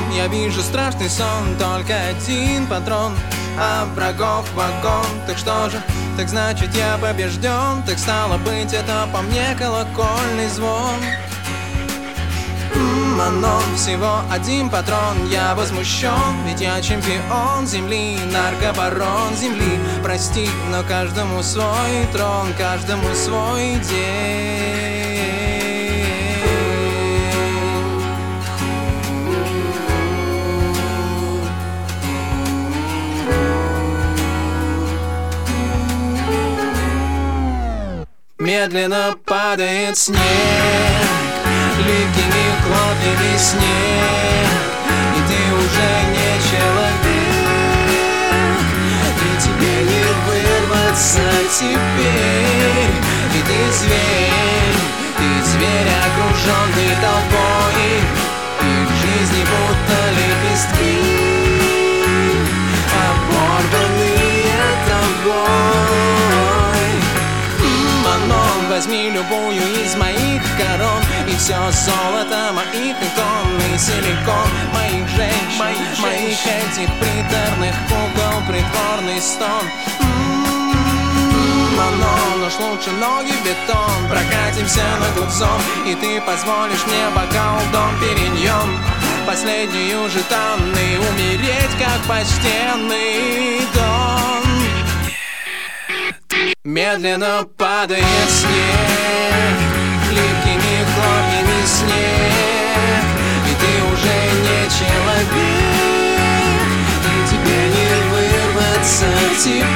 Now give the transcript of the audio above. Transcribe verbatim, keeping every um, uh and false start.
Я вижу страшный сон, только один патрон, а врагов вагон. Так что же, так значит я побежден. Так стало быть, это по мне колокольный звон. Манон, всего один патрон, я возмущен, ведь я чемпион земли, наркобарон земли. Прости, но каждому свой трон, каждому свой день. Медленно падает снег, липкими хлопьями снег, и ты уже не человек, и тебе не вырваться теперь. И ты зверь, ты зверь, окруженный толпой, и в жизни будто лепестки, оборванные тобой. Манон, возьми любую из моих корон, и все золото моих икон, и силикон моих женщин, моих, моих этих приторных кукол, притворный стон. М-м-м, Манон, уж лучше ноги в бетон, прокатимся на гудзон, и ты позволишь мне бокал Дом Периньон, последнюю же тонны, умереть как почтенный дон. Медленно падает снег, липкими хлопьями снег, и ты уже не человек, и тебе не вырваться теперь.